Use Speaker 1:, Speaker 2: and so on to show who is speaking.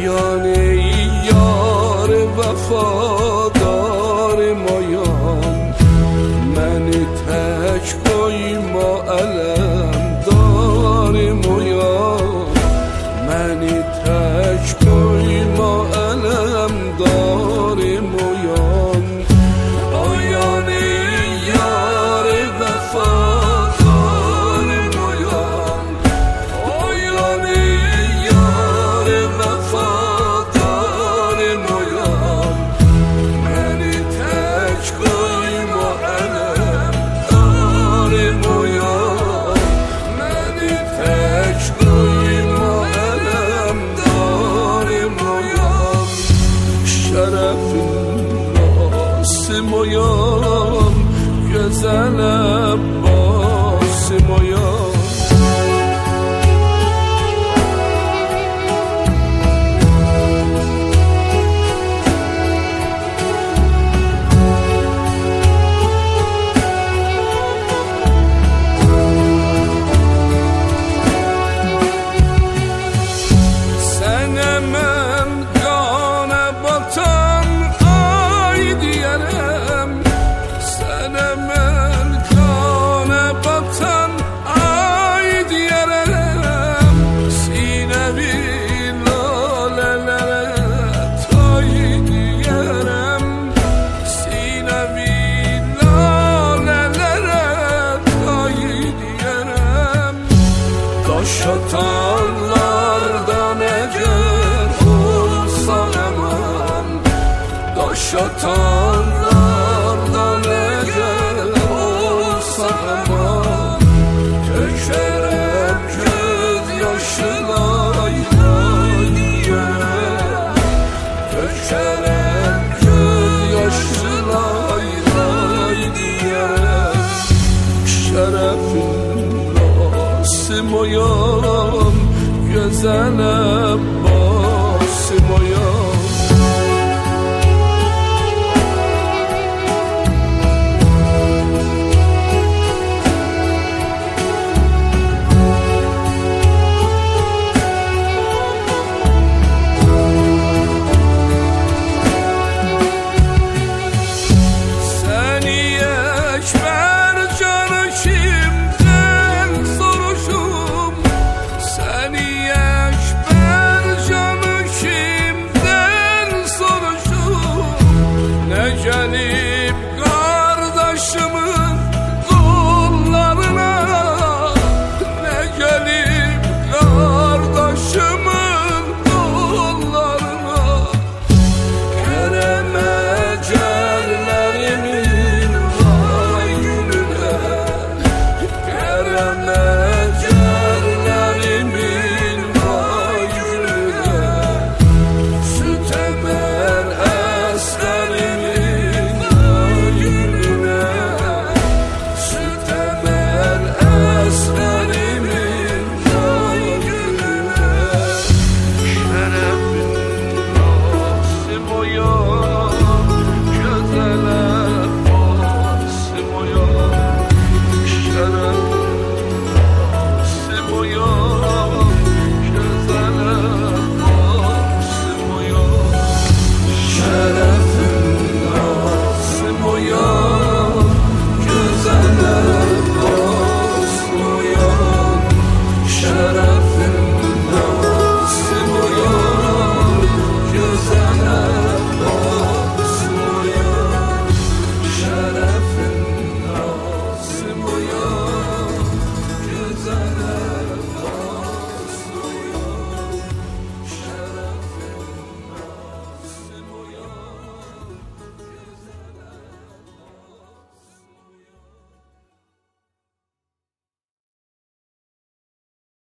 Speaker 1: آیان ای یار وفادار مایان من تک پای ما علم دار مایان من تک پای ما علم دار مایان آیان ای یار وفادار مایان آیان ای یار وفادار مایان من تک پای ما علم دار مایان من تک پای ما علم دار مایان شرف راست مایان گزل عباس مایان Şatanlardan eğer olsam aman Şatan